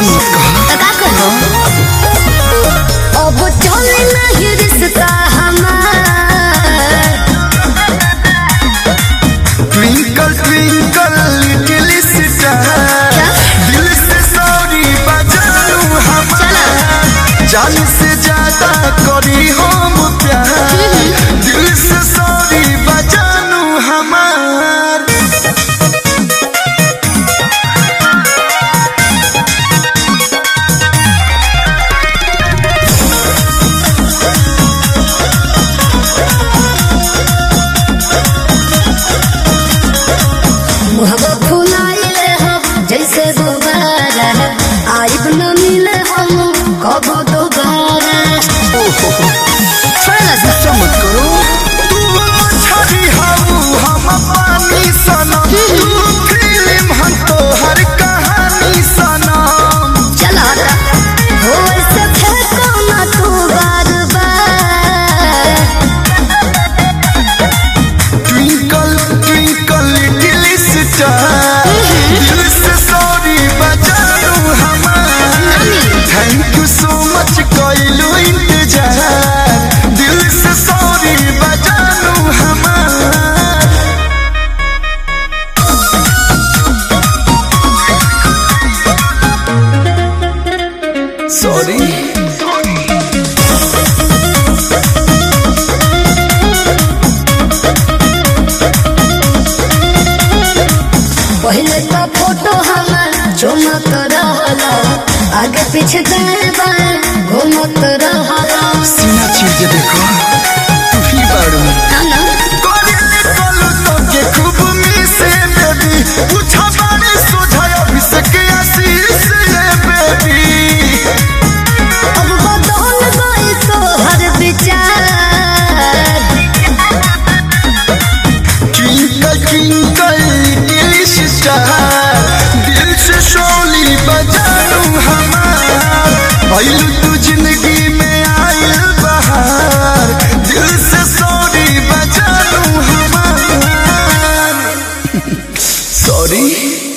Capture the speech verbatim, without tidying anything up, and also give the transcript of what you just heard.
ऐसा मत कहो। का करो अब चले नहीं रिश्ता हमार। ट्विंकल ट्विंकल लिटिल स्टार, दिल से सॉरी बजानू हमार। जान से ज्यादा करी हम प्यार, दिल से सॉरी बजानू हमार। मुहब्बत फुलाइले हम जैसे दोबारा, आइब न मिले हम कबो दोबारा। छोड़ला सा चमत करो तू छड़ी हाऊ हम पानी सनम, तू फिल्म हम तो हर कहानी सनम। चला हो ऐसे फेंको ना तू बार बार। ट्विंकल ट्विंकल लिटिल स्टार, दिल से सॉरी बजानू हमार। थैंक यू सो मच कइलू इंतजार, दिल से सॉरी बजानू हमार। सॉरी पहले तो फोटो हमार चमक रहला, आगे पीछे दाएं बाएं घूमत रहला। सीना चीर के देखो तू ही बाड़ू। हाँ ना कोरिले कोलू तो के खूब मिसे बेबी, पूछा बारे सोझाया अभिषेक आशीष ये बेबी। अब बदल गई तो हर विचार। ट्विंकल ट्विंकल लिटिल स्टार, दिल से शोली बजानू हमार। आइल तू जिंदगी में आइल बहार, दिल से सॉरी बजानू हमार। सॉरी